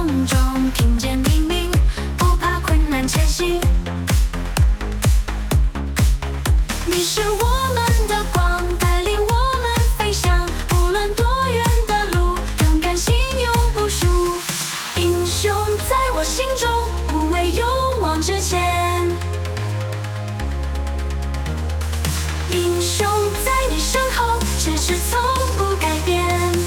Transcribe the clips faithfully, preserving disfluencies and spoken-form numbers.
梦中听见叮咛，不怕困难前行。你是我们的光，带领我们飞翔，无论多远的路，勇敢心永不输。英雄在我心中，不畏勇往直前。英雄在你身后，志志从不改变。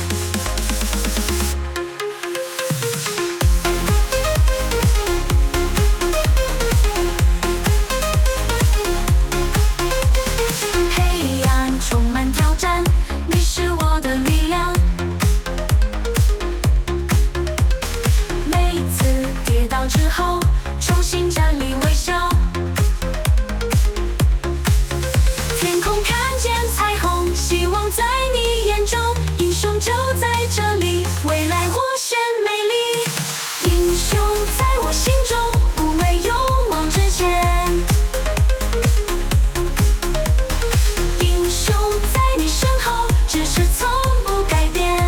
黑暗充满挑战，你是我的力量。每次跌倒之后，重新站立微笑。天空看见彩虹，希望在你眼中，英雄就在这里，未来我选美丽。英雄在我心中，不畏勇往直前。英雄在你身后，志志从不改变。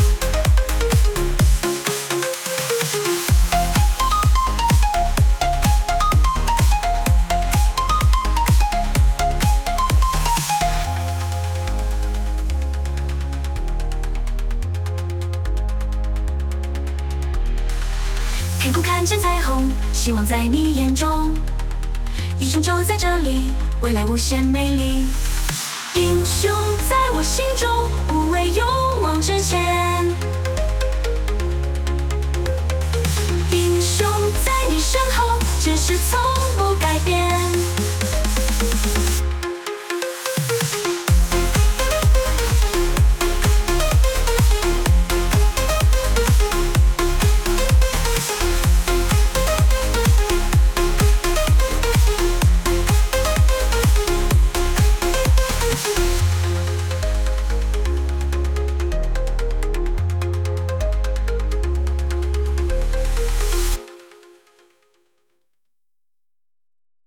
天空看见彩虹，希望在你眼中，英雄就在这里，未来无限美丽。英雄在我心中，不畏勇往直前。